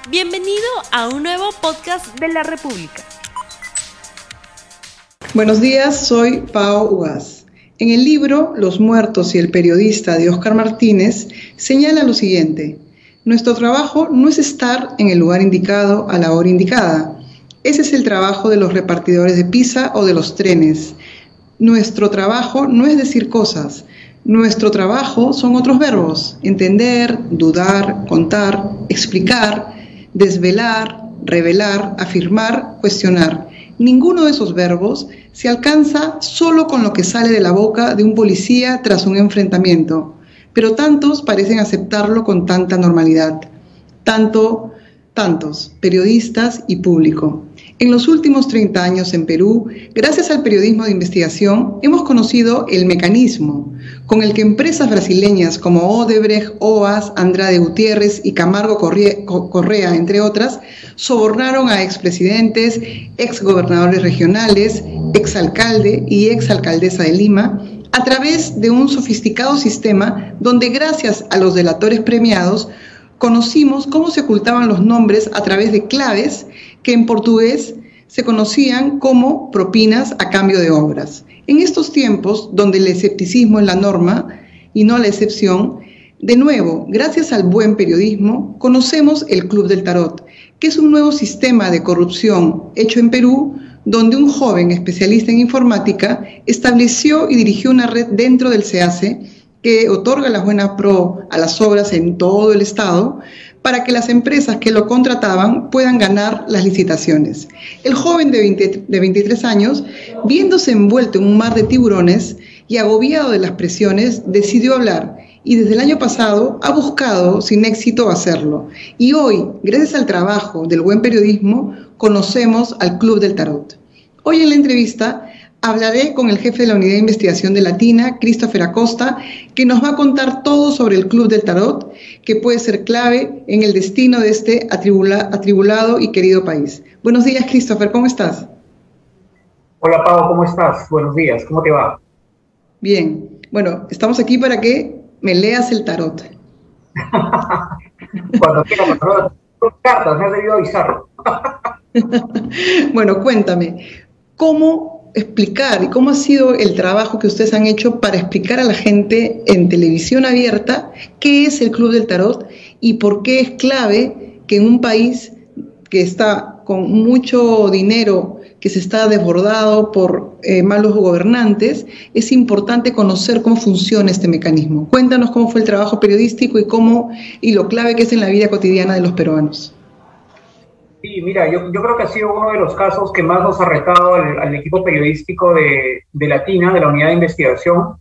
Bienvenido a un nuevo podcast de la República. Buenos días, soy Pao Ugaz. En el libro Los muertos y el periodista de Óscar Martínez señala lo siguiente: nuestro trabajo no es estar en el lugar indicado a la hora indicada. Ese es el trabajo de los repartidores de pizza o de los trenes. Nuestro trabajo no es decir cosas. Nuestro trabajo son otros verbos: entender, dudar, contar, explicar, desvelar, revelar, afirmar, cuestionar. Ninguno de esos verbos se alcanza solo con lo que sale de la boca de un policía tras un enfrentamiento, pero tantos parecen aceptarlo con tanta normalidad. Tantos, periodistas y público. En los últimos 30 años en Perú, gracias al periodismo de investigación, hemos conocido el mecanismo con el que empresas brasileñas como Odebrecht, OAS, Andrade Gutiérrez y Camargo Correa, entre otras, sobornaron a expresidentes, exgobernadores regionales, exalcalde y exalcaldesa de Lima, a través de un sofisticado sistema donde, gracias a los delatores premiados, conocimos cómo se ocultaban los nombres a través de claves que en portugués se conocían como propinas a cambio de obras. En estos tiempos, donde el escepticismo es la norma y no la excepción, de nuevo, gracias al buen periodismo, conocemos el Club del Tarot, que es un nuevo sistema de corrupción hecho en Perú, donde un joven especialista en informática estableció y dirigió una red dentro del SEACE que otorga las buenas pro a las obras en todo el estado, para que las empresas que lo contrataban puedan ganar las licitaciones. El joven de 23 años, viéndose envuelto en un mar de tiburones y agobiado de las presiones, decidió hablar y desde el año pasado ha buscado sin éxito hacerlo. Y hoy, gracias al trabajo del buen periodismo, conocemos al Club del Tarot. Hoy en la entrevista hablaré con el jefe de la Unidad de Investigación de Latina, Christopher Acosta, que nos va a contar todo sobre el Club del Tarot, que puede ser clave en el destino de este atribulado y querido país. Buenos días, Christopher, ¿cómo estás? Hola, Pau, ¿cómo estás? Buenos días, ¿cómo te va? Bien, bueno, estamos aquí para que me leas el tarot. Cuando quieras, cartas, me has debido avisar. Bueno, cuéntame, ¿cómo explicar y cómo ha sido el trabajo que ustedes han hecho para explicar a la gente en televisión abierta qué es el Club del Tarot y por qué es clave que en un país que está con mucho dinero, que se está desbordado por malos gobernantes, es importante conocer cómo funciona este mecanismo? Cuéntanos cómo fue el trabajo periodístico y lo clave que es en la vida cotidiana de los peruanos. Sí, mira, yo creo que ha sido uno de los casos que más nos ha retado al equipo periodístico de Latina, de la Unidad de Investigación,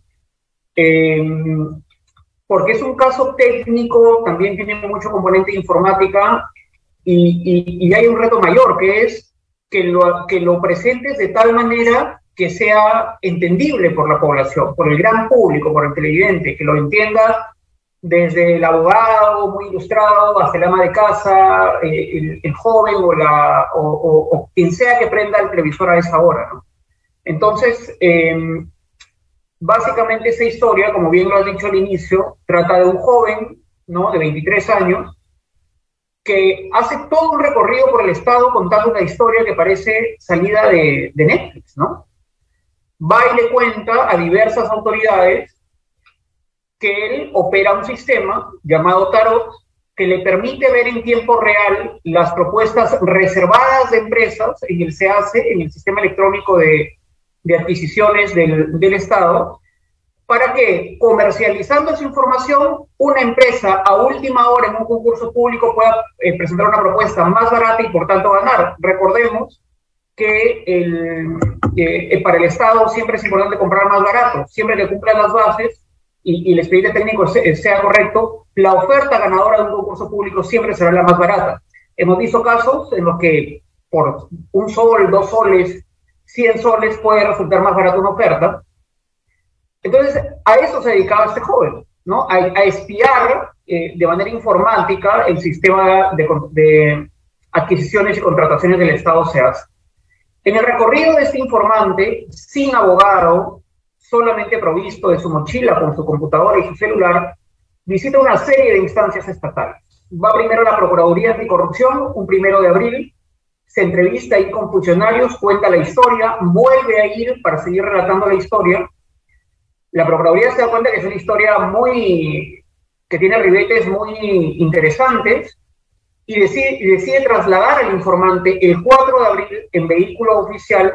porque es un caso técnico, también tiene mucho componente de informática, y hay un reto mayor, que es que lo presentes de tal manera que sea entendible por la población, por el gran público, por el televidente, que lo entienda desde el abogado muy ilustrado hasta el ama de casa, el joven o quien sea que prenda el televisor a esa hora, ¿no? Entonces, básicamente esa historia, como bien lo has dicho al inicio, trata de un joven, ¿no?, de 23 años, que hace todo un recorrido por el estado contando una historia que parece salida de Netflix, ¿no? Va y le cuenta a diversas autoridades que él opera un sistema llamado Tarot que le permite ver en tiempo real las propuestas reservadas de empresas en el SEACE, en el sistema electrónico de adquisiciones del Estado, para que, comercializando esa información, una empresa a última hora en un concurso público pueda presentar una propuesta más barata y por tanto ganar. Recordemos que para el Estado siempre es importante comprar más barato, siempre que cumplan las bases y el expediente técnico sea correcto, la oferta ganadora de un concurso público siempre será la más barata. Hemos visto casos en los que por 1 sol, 2 soles, 100 soles puede resultar más barata una oferta. Entonces, a eso se dedicaba este joven, ¿no? A espiar de manera informática el sistema de adquisiciones y contrataciones del Estado SEACE. En el recorrido de este informante, sin abogado, solamente provisto de su mochila con su computadora y su celular, visita una serie de instancias estatales. va primero a la Procuraduría Anticorrupción, un 1 de abril, se entrevista ahí con funcionarios, cuenta la historia, vuelve a ir para seguir relatando la historia. La Procuraduría se da cuenta que es una historia que tiene ribetes muy interesantes y decide trasladar al informante el 4 de abril en vehículo oficial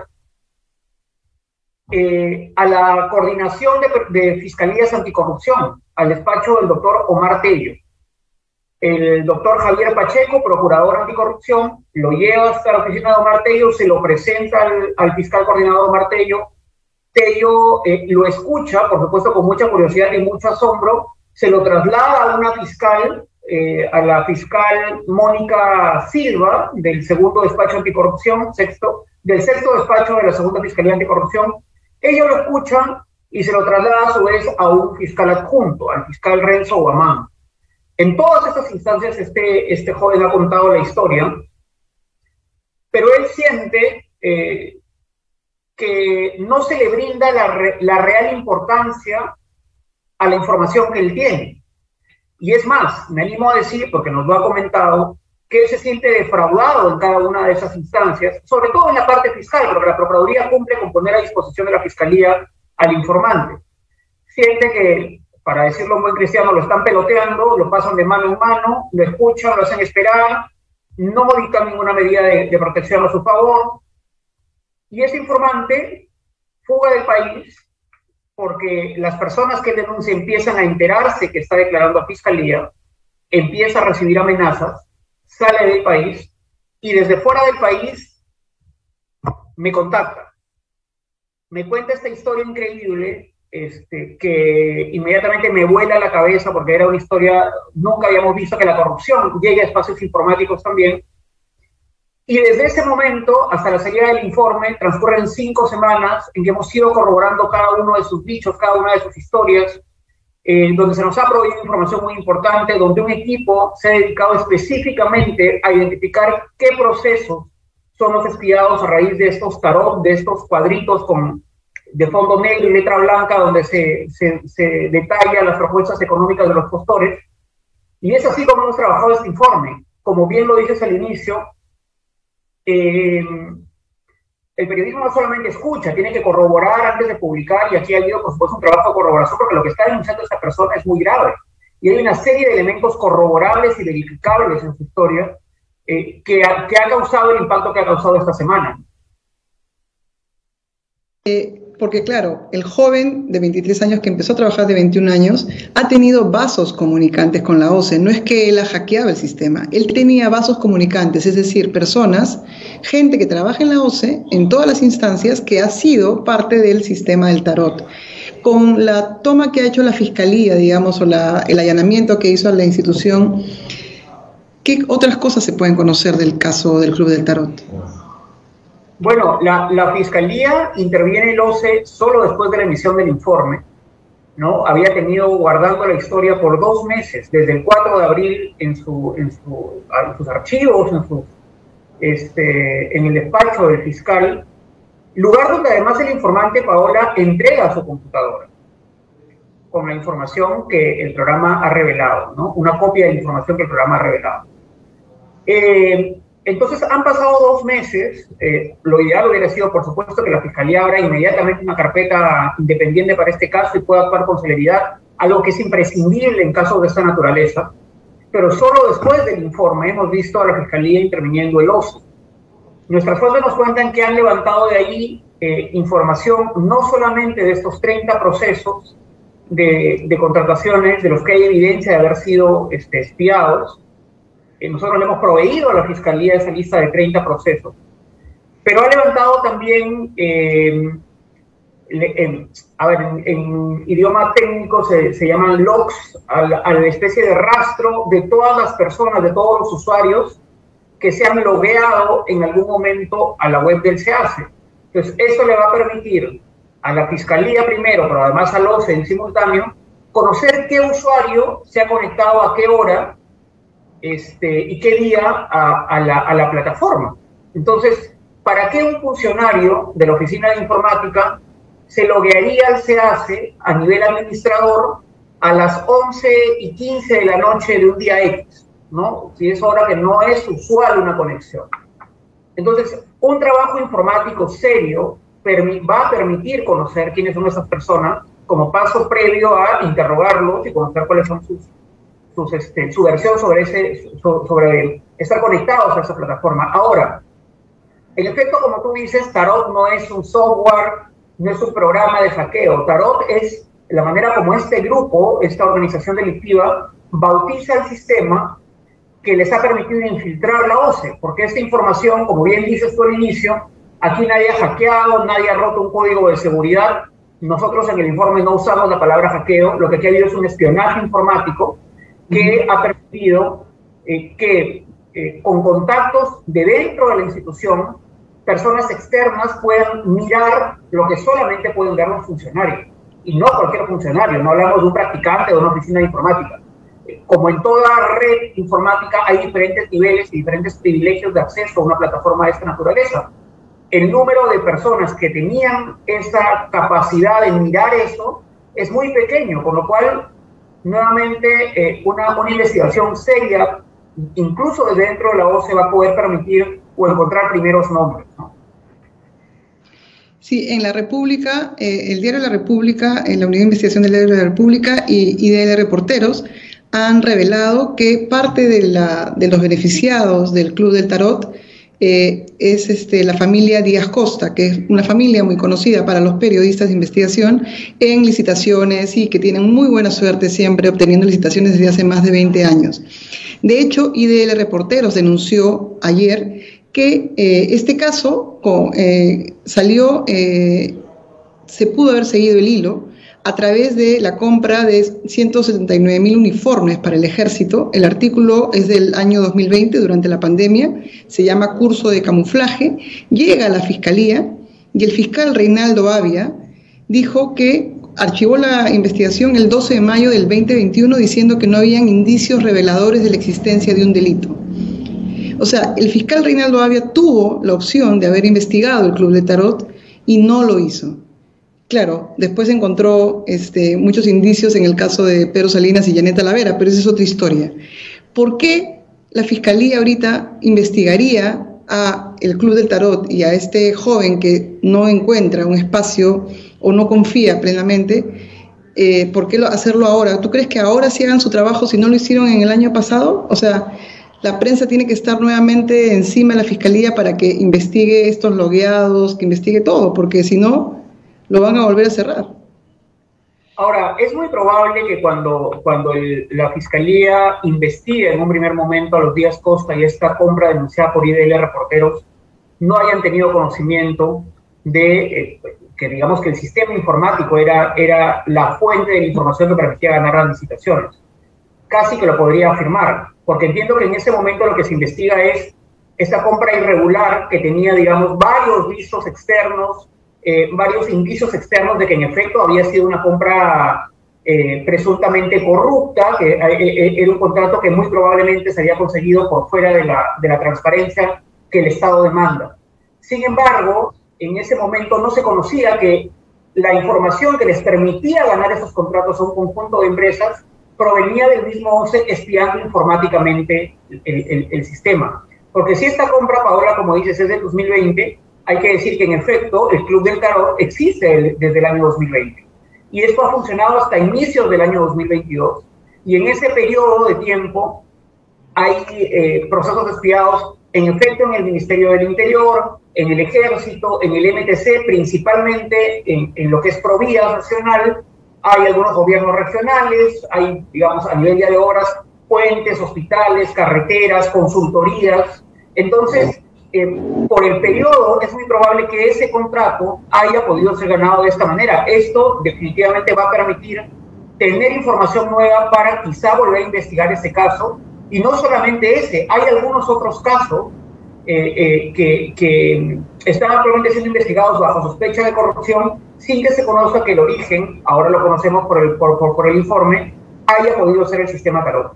a la coordinación de fiscalías anticorrupción, al despacho del doctor Omar Tello. El doctor Javier Pacheco, procurador anticorrupción, lo lleva hasta la oficina de Omar Tello, se lo presenta al fiscal coordinador Omar Tello. Tello lo escucha, por supuesto, con mucha curiosidad y mucho asombro, se lo traslada a una fiscal, a la fiscal Mónica Silva, del segundo despacho anticorrupción, del sexto despacho de la segunda fiscalía anticorrupción. Ellos lo escuchan y se lo traslada a su vez a un fiscal adjunto, al fiscal Renzo Guamán. En todas estas instancias este joven ha contado la historia, pero él siente que no se le brinda la real importancia a la información que él tiene. Y es más, me animo a decir, porque nos lo ha comentado, que él se siente defraudado en cada una de esas instancias, sobre todo en la parte fiscal, porque la Procuraduría cumple con poner a disposición de la Fiscalía al informante. Siente que, para decirlo en buen cristiano, lo están peloteando, lo pasan de mano en mano, lo escuchan, lo hacen esperar, no dictan ninguna medida de protección a su favor. Y ese informante fuga del país porque las personas que denuncian empiezan a enterarse que está declarando a Fiscalía, empieza a recibir amenazas, sale del país y desde fuera del país me contacta. Me cuenta esta historia increíble que inmediatamente me vuela la cabeza porque era una historia, nunca habíamos visto que la corrupción llegue a espacios informáticos también. Y desde ese momento hasta la salida del informe transcurren 5 semanas en que hemos ido corroborando cada uno de sus dichos, cada una de sus historias, donde se nos ha proveído información muy importante, donde un equipo se ha dedicado específicamente a identificar qué procesos son los espiados a raíz de estos tarot, de estos cuadritos de fondo negro y letra blanca, donde se detalla las propuestas económicas de los postores. Y es así como hemos trabajado este informe. Como bien lo dices al inicio, el periodismo no solamente escucha, tiene que corroborar antes de publicar, y aquí ha habido, por supuesto, un trabajo de corroboración, porque lo que está denunciando esta persona es muy grave. Y hay una serie de elementos corroborables y verificables en su historia que ha causado el impacto que ha causado esta semana. Porque claro, el joven de 23 años que empezó a trabajar de 21 años ha tenido vasos comunicantes con la OCE. No es que él ha hackeado el sistema, él tenía vasos comunicantes, es decir, personas, gente que trabaja en la OCE, en todas las instancias, que ha sido parte del sistema del tarot. Con la toma que ha hecho la Fiscalía, digamos, o el allanamiento que hizo a la institución, ¿qué otras cosas se pueden conocer del caso del Club del Tarot? Bueno, la Fiscalía interviene el OCE solo después de la emisión del informe, ¿no? Había tenido guardando la historia por 2 meses, desde el 4 de abril en sus archivos, en el despacho del fiscal, lugar donde además el informante, Paola, entrega su computadora con la información que el programa ha revelado, ¿no? Una copia de la información que el programa ha revelado. Entonces han pasado 2 meses, lo ideal hubiera sido, por supuesto, que la Fiscalía abra inmediatamente una carpeta independiente para este caso y pueda actuar con celeridad, algo que es imprescindible en casos de esta naturaleza, pero solo después del informe hemos visto a la Fiscalía interviniendo el OCE. Nuestras fuentes nos cuentan que han levantado de ahí información no solamente de estos 30 procesos de contrataciones de los que hay evidencia de haber sido espiados. Nosotros le hemos proveído a la Fiscalía esa lista de 30 procesos, pero ha levantado también, en idioma técnico se llaman logs, a la especie de rastro de todas las personas, de todos los usuarios que se han logueado en algún momento a la web del SEACE. Entonces, eso le va a permitir a la Fiscalía primero, pero además al OCE en simultáneo, conocer qué usuario se ha conectado a qué hora, y qué día a la plataforma. Entonces, ¿para qué un funcionario de la Oficina de Informática se loguearía al SEACE a nivel administrador a las 11:15 de la noche de un día X? ¿no? Si es hora que no es usual una conexión. Entonces, un trabajo informático serio va a permitir conocer quiénes son esas personas como paso previo a interrogarlos y conocer cuáles son su versión sobre estar conectados a esa plataforma. Ahora, en efecto, como tú dices, Tarot no es un software, no es un programa de hackeo. Tarot es la manera como este grupo, esta organización delictiva, bautiza el sistema que les ha permitido infiltrar la OCE, porque esta información, como bien dices tú al inicio, aquí nadie ha hackeado, nadie ha roto un código de seguridad. Nosotros en el informe no usamos la palabra hackeo, lo que aquí ha habido es un espionaje informático que ha permitido que con contactos de dentro de la institución, personas externas puedan mirar lo que solamente pueden ver los funcionarios, y no cualquier funcionario, no hablamos de un practicante o de una oficina de informática. Como en toda red informática hay diferentes niveles y diferentes privilegios de acceso a una plataforma de esta naturaleza. El número de personas que tenían esa capacidad de mirar eso es muy pequeño, con lo cual, nuevamente, una investigación seria, incluso desde dentro de la OCE, va a poder permitir o encontrar primeros nombres, ¿no? Sí, en la República, el diario La República, en la Unidad de Investigación del diario La República y de Reporteros han revelado que parte de los beneficiados del Club del Tarot es la familia Díaz Costa, que es una familia muy conocida para los periodistas de investigación en licitaciones y que tienen muy buena suerte siempre obteniendo licitaciones desde hace más de 20 años. De hecho, IDL Reporteros denunció ayer que este caso se pudo haber seguido el hilo a través de la compra de 179.000 uniformes para el ejército. El artículo es del año 2020, durante la pandemia, se llama Curso de Camuflaje, llega a la Fiscalía y el fiscal Reinaldo Avia dijo que archivó la investigación el 12 de mayo del 2021 diciendo que no habían indicios reveladores de la existencia de un delito. O sea, el fiscal Reinaldo Avia tuvo la opción de haber investigado el Club de Tarot y no lo hizo. Claro, después encontró muchos indicios en el caso de Pedro Salinas y Janet Talavera, pero esa es otra historia. ¿Por qué la Fiscalía ahorita investigaría a el Club del Tarot y a este joven que no encuentra un espacio o no confía plenamente? ¿Por qué hacerlo ahora? ¿Tú crees que ahora sí hagan su trabajo si no lo hicieron en el año pasado? O sea, la prensa tiene que estar nuevamente encima de la Fiscalía para que investigue estos logueados, que investigue todo, porque si no, lo van a volver a cerrar. Ahora, es muy probable que cuando la Fiscalía investigue en un primer momento a los Díaz Costa y esta compra denunciada por IDL Reporteros, no hayan tenido conocimiento de que digamos que el sistema informático era la fuente de la información que permitía ganar las licitaciones. Casi que lo podría afirmar, porque entiendo que en ese momento lo que se investiga es esta compra irregular que tenía, digamos, varios visos externos, varios indicios externos de que en efecto había sido una compra presuntamente corrupta, que era un contrato que muy probablemente se había conseguido por fuera de la transparencia que el Estado demanda. Sin embargo, en ese momento no se conocía que la información que les permitía ganar esos contratos a un conjunto de empresas provenía del mismo OCE espiando informáticamente el sistema. Porque si esta compra, Paola, como dices, es del 2020, hay que decir que en efecto el Club del Tarot existe desde el año 2020 y esto ha funcionado hasta inicios del año 2022 y en ese periodo de tiempo hay procesos espiados en efecto en el Ministerio del Interior, en el Ejército, en el MTC, principalmente en lo que es Provía Nacional. Hay algunos gobiernos regionales, hay, digamos, a nivel de obras, puentes, hospitales, carreteras, consultorías. Entonces, por el periodo es muy probable que ese contrato haya podido ser ganado de esta manera. Esto definitivamente va a permitir tener información nueva para quizá volver a investigar ese caso. Y no solamente ese, hay algunos otros casos que están actualmente siendo investigados bajo sospecha de corrupción sin que se conozca que el origen, ahora lo conocemos por el informe, haya podido ser el sistema Tarot.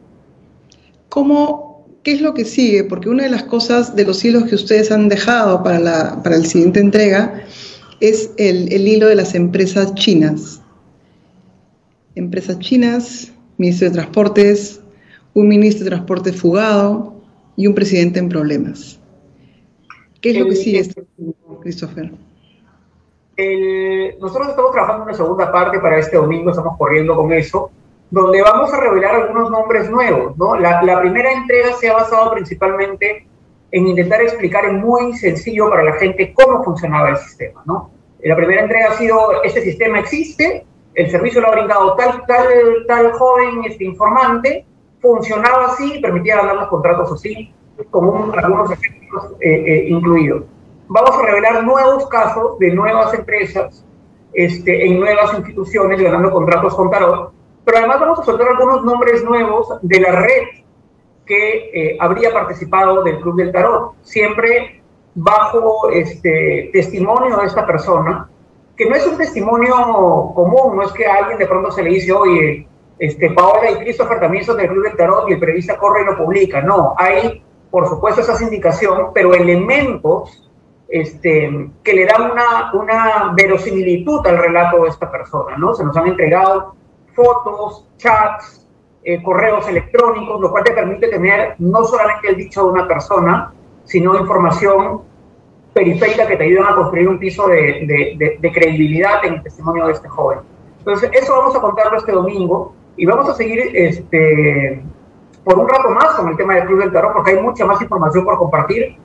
¿Qué es lo que sigue? Porque una de las cosas de los hilos que ustedes han dejado para la siguiente entrega es el hilo de las empresas chinas. Empresas chinas, Ministro de Transportes, un ministro de Transporte fugado y un presidente en problemas. ¿Qué es lo que sigue, Christopher? Nosotros estamos trabajando en una segunda parte para este domingo, estamos corriendo con eso, donde vamos a revelar algunos nombres nuevos, ¿no? La primera entrega se ha basado principalmente en intentar explicar en muy sencillo para la gente cómo funcionaba el sistema, ¿no? La primera entrega ha sido, este sistema existe, el servicio lo ha brindado tal joven informante, funcionaba así, permitía ganar los contratos así, con algunos efectos incluidos. Vamos a revelar nuevos casos de nuevas empresas en nuevas instituciones ganando contratos con Tarot, pero además vamos a soltar algunos nombres nuevos de la red que habría participado del Club del Tarot, siempre bajo testimonio de esta persona, que no es un testimonio común, no es que a alguien de pronto se le dice, oye, Paola y Christopher también son del Club del Tarot y el periodista corre y lo publica. No, hay, por supuesto, esa sindicación, pero elementos que le dan una verosimilitud al relato de esta persona, ¿no? Se nos han entregado fotos, chats, correos electrónicos, lo cual te permite tener no solamente el dicho de una persona, sino información periférica que te ayudan a construir un piso de credibilidad en el testimonio de este joven. Entonces, eso vamos a contarlo este domingo y vamos a seguir por un rato más con el tema del Club del Tarot, porque hay mucha más información por compartir,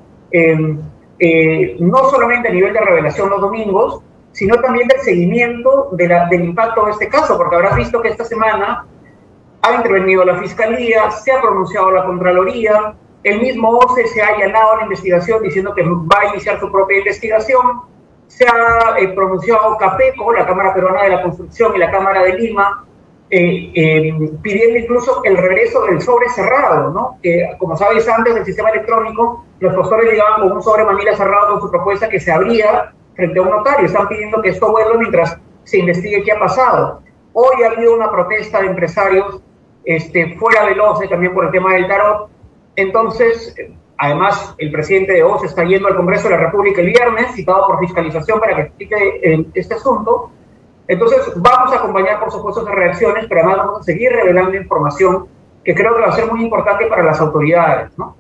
no solamente a nivel de revelación los domingos, sino también del seguimiento del impacto de este caso, porque habrás visto que esta semana ha intervenido la Fiscalía, se ha pronunciado la Contraloría, el mismo OCE se ha allanado a la investigación diciendo que va a iniciar su propia investigación, se ha pronunciado CAPECO, la Cámara Peruana de la Construcción y la Cámara de Lima, pidiendo incluso el regreso del sobre cerrado, ¿no? Que, como sabéis, antes del sistema electrónico, los postores llegaban con un sobre manila cerrado con su propuesta que se abría frente a un notario. Están pidiendo que esto vuelva mientras se investigue qué ha pasado. Hoy ha habido una protesta de empresarios fuera del OCE también por el tema del tarot. Entonces, además, el presidente de OCE está yendo al Congreso de la República el viernes, citado por fiscalización para que explique este asunto. Entonces, vamos a acompañar, por supuesto, esas reacciones, pero además vamos a seguir revelando información que creo que va a ser muy importante para las autoridades, ¿no?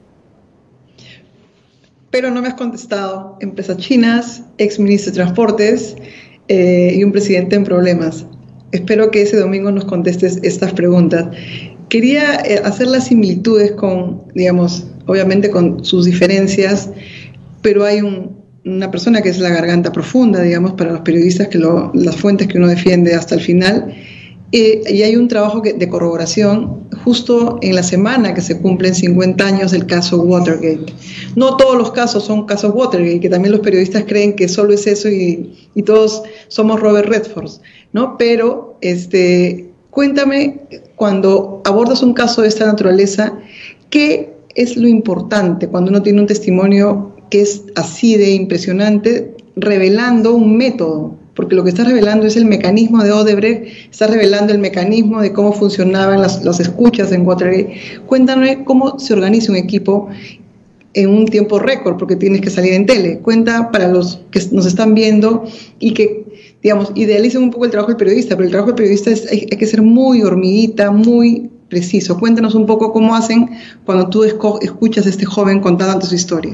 Pero no me has contestado. Empresas chinas, ex ministro de Transportes y un presidente en problemas. Espero que ese domingo nos contestes estas preguntas. Quería hacer las similitudes con, digamos, obviamente con sus diferencias, pero hay una persona que es la garganta profunda, digamos, para los periodistas, las fuentes que uno defiende hasta el final, y hay un trabajo de corroboración justo en la semana que se cumplen 50 años del caso Watergate. No todos los casos son casos Watergate, que también los periodistas creen que solo es eso y todos somos Robert Redford, ¿no? Pero cuéntame, cuando abordas un caso de esta naturaleza, ¿qué es lo importante cuando uno tiene un testimonio que es así de impresionante, revelando un método? Porque lo que está revelando es el mecanismo de Odebrecht, está revelando el mecanismo de cómo funcionaban las escuchas en Watergate. Cuéntame cómo se organiza un equipo en un tiempo récord, porque tienes que salir en tele. Cuenta para los que nos están viendo y que, digamos, idealicen un poco el trabajo del periodista, pero el trabajo del periodista hay que ser muy hormiguita, muy preciso. Cuéntanos un poco cómo hacen cuando tú escuchas a este joven contando su historia.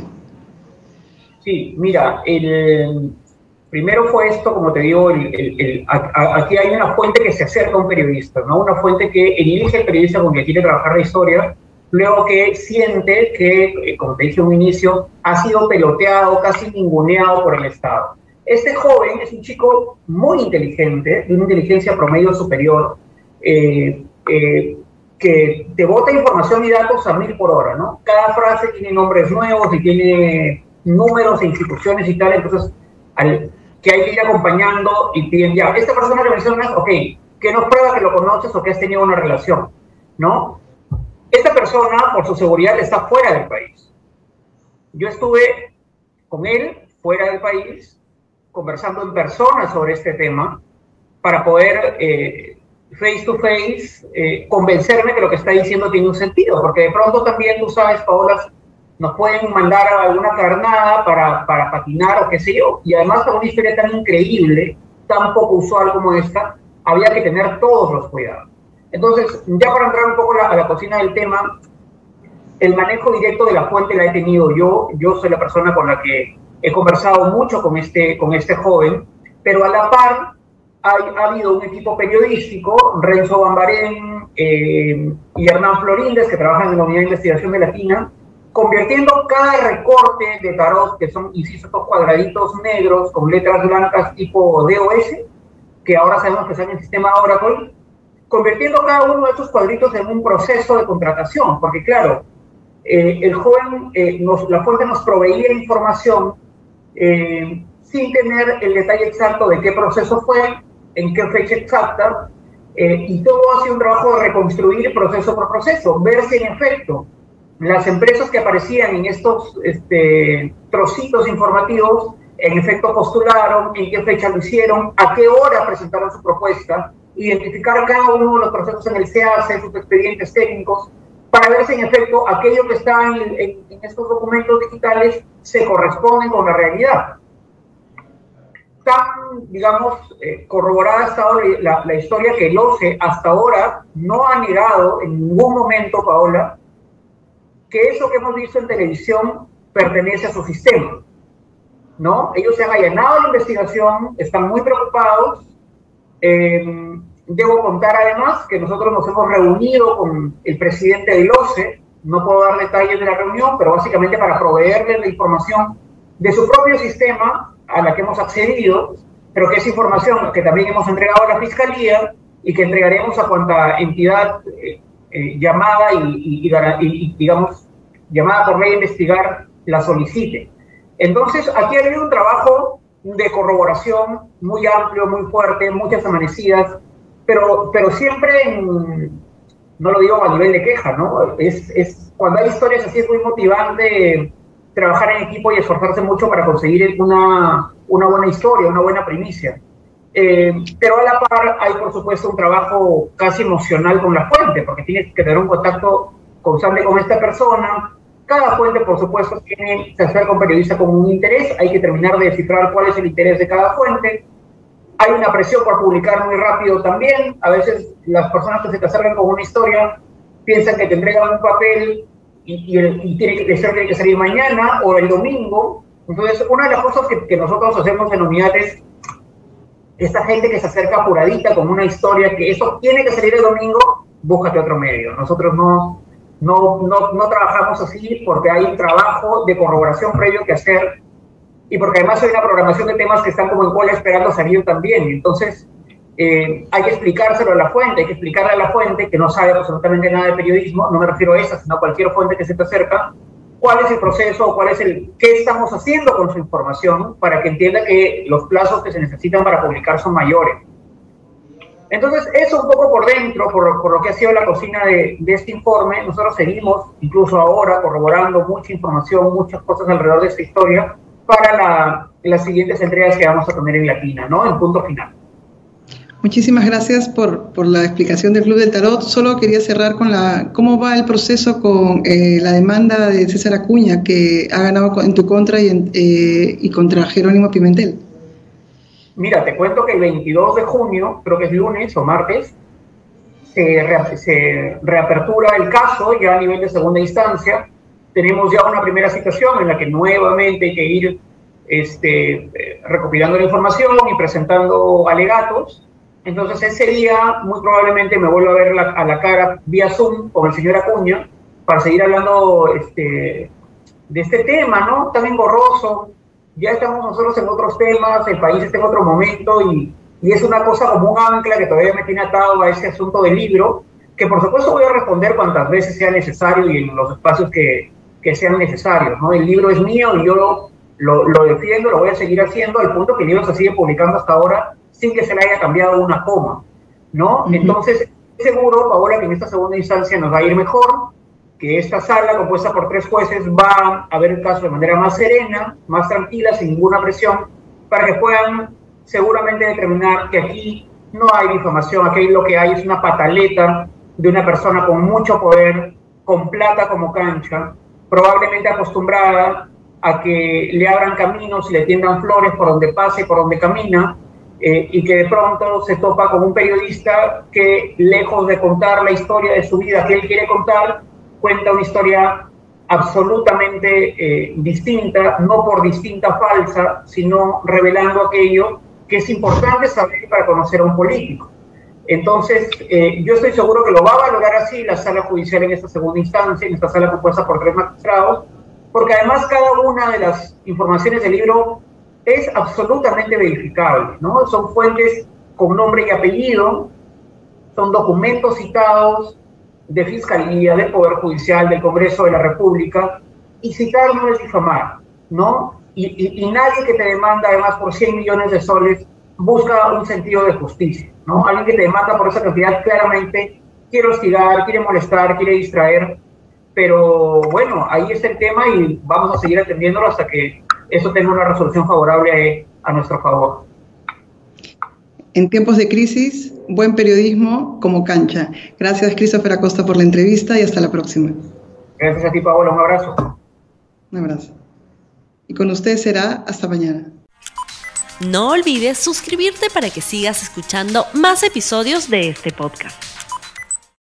Sí, mira, primero fue esto, como te digo, aquí hay una fuente que se acerca a un periodista, ¿no? Una fuente que elige el periodista con quien quiere trabajar la historia, luego que siente que, como te dije en un inicio, ha sido peloteado, casi ninguneado por el Estado. Este joven es un chico muy inteligente, de una inteligencia promedio superior, que te bota información y datos a 1000 por hora, ¿no? Cada frase tiene nombres nuevos y tiene números e instituciones y tal, entonces que hay que ir acompañando y piden ya, esta persona que mencionas, ok, que nos prueba que lo conoces o que has tenido una relación, ¿no? Esta persona, por su seguridad, está fuera del país. Yo estuve con él fuera del país, conversando en persona sobre este tema, para poder, face to face, convencerme que lo que está diciendo tiene un sentido, porque de pronto también, tú sabes, Paola, nos pueden mandar a alguna carnada para patinar o qué sé yo, y además con una historia tan increíble, tan poco usual como esta, había que tener todos los cuidados. Entonces, ya para entrar un poco a la cocina del tema, el manejo directo de la fuente la he tenido yo soy la persona con la que he conversado mucho con este joven, pero a la par ha habido un equipo periodístico, Renzo Bambarén y Hernán Floríndez, que trabajan en la Unidad de Investigación de Latina, convirtiendo cada recorte de tarot, que son, insisto, estos cuadraditos negros con letras blancas tipo DOS, que ahora sabemos que están en el sistema Oracle, convirtiendo cada uno de esos cuadritos en un proceso de contratación, porque claro, el joven, la fuente nos proveía información sin tener el detalle exacto de qué proceso fue, en qué fecha exacta, y todo ha sido un trabajo de reconstruir proceso por proceso, ver si en efecto las empresas que aparecían en estos trocitos informativos, en efecto postularon, en qué fecha lo hicieron, a qué hora presentaron su propuesta, identificar cada uno de los procesos en el CAC, sus expedientes técnicos, para ver si en efecto aquello que está en estos documentos digitales se corresponde con la realidad. Tan, digamos, corroborada ha estado la historia que el OCE hasta ahora no ha negado en ningún momento, Paola, que eso que hemos visto en televisión pertenece a su sistema, ¿no? Ellos se han allanado la investigación, están muy preocupados. Debo contar además que nosotros nos hemos reunido con el presidente del OCE, no puedo dar detalles de la reunión, pero básicamente para proveerles la información de su propio sistema a la que hemos accedido, pero que es información que también hemos entregado a la Fiscalía y que entregaremos a cuanta entidad llamada y digamos, llamada por ley a investigar la solicite. Entonces, aquí ha habido un trabajo de corroboración muy amplio, muy fuerte, muchas amanecidas, pero siempre no lo digo a nivel de queja, ¿no? Cuando hay historias así es muy motivante trabajar en equipo y esforzarse mucho para conseguir una buena historia, una buena primicia. Pero a la par hay, por supuesto, un trabajo casi emocional con la fuente, porque tienes que tener un contacto constante con esta persona. Cada fuente, por supuesto, se acerca a un periodista con un interés. Hay que terminar de descifrar cuál es el interés de cada fuente. Hay una presión por publicar muy rápido también. A veces las personas que se te acercan con una historia piensan que te entregan un papel y tiene que salir mañana o el domingo. Entonces, una de las cosas que nosotros hacemos en unidad es esta gente que se acerca apuradita con una historia que eso tiene que salir el domingo, búscate otro medio. Nosotros no trabajamos así porque hay un trabajo de corroboración previo que hacer y porque además hay una programación de temas que están como en cola esperando salir también. Entonces, hay que explicárselo a la fuente, hay que explicarle a la fuente que no sabe absolutamente nada de periodismo, no me refiero a esa, sino a cualquier fuente que se te acerca, cuál es el proceso, qué estamos haciendo con su información para que entienda que los plazos que se necesitan para publicar son mayores. Entonces, eso un poco por dentro, por lo que ha sido la cocina de este informe. Nosotros seguimos, incluso ahora, corroborando mucha información, muchas cosas alrededor de esta historia para las siguientes entregas que vamos a tener en Latina, ¿no? En punto final. Muchísimas gracias por la explicación del Club del Tarot. Solo quería cerrar con cómo va el proceso con la demanda de César Acuña, que ha ganado en tu contra y contra Jerónimo Pimentel. Mira, te cuento que el 22 de junio, creo que es lunes o martes, se reapertura el caso ya a nivel de segunda instancia. Tenemos ya una primera citación en la que nuevamente hay que ir recopilando la información y presentando alegatos. Entonces ese día muy probablemente me vuelvo a ver a la cara vía Zoom con el señor Acuña para seguir hablando de este tema, ¿no? Tan engorroso. Ya estamos nosotros en otros temas, el país está en otro momento y es una cosa como un ancla que todavía me tiene atado a ese asunto del libro, que por supuesto voy a responder cuantas veces sea necesario y en los espacios que sean necesarios, ¿no? El libro es mío y yo lo defiendo, lo voy a seguir haciendo al punto que el libro se sigue publicando hasta ahora sin que se le haya cambiado una coma, ¿no? Entonces, seguro, Paola, que en esta segunda instancia nos va a ir mejor, que esta sala, compuesta por 3 jueces, va a ver el caso de manera más serena, más tranquila, sin ninguna presión, para que puedan seguramente determinar que aquí no hay difamación, aquí lo que hay es una pataleta de una persona con mucho poder, con plata como cancha, probablemente acostumbrada a que le abran caminos y le tiendan flores por donde pase y por donde camina, y que de pronto se topa con un periodista que, lejos de contar la historia de su vida que él quiere contar, cuenta una historia absolutamente distinta, no por distinta falsa, sino revelando aquello que es importante saber para conocer a un político. Entonces, yo estoy seguro que lo va a valorar así la sala judicial en esta segunda instancia, en esta sala compuesta por 3 magistrados, porque además cada una de las informaciones del libro es absolutamente verificable, ¿no? Son fuentes con nombre y apellido, son documentos citados de Fiscalía, del Poder Judicial, del Congreso de la República, y citar no es difamar, ¿no? Y nadie que te demanda además por 100 millones de soles busca un sentido de justicia, ¿no? Alguien que te demanda por esa cantidad claramente quiere hostigar, quiere molestar, quiere distraer, pero bueno, ahí está el tema y vamos a seguir atendiéndolo hasta que eso tenga una resolución favorable a nuestro favor. En tiempos de crisis, buen periodismo como cancha. Gracias, Christopher Acosta, por la entrevista y hasta la próxima. Gracias a ti, Paola. Un abrazo. Un abrazo. Y con ustedes será hasta mañana. No olvides suscribirte para que sigas escuchando más episodios de este podcast.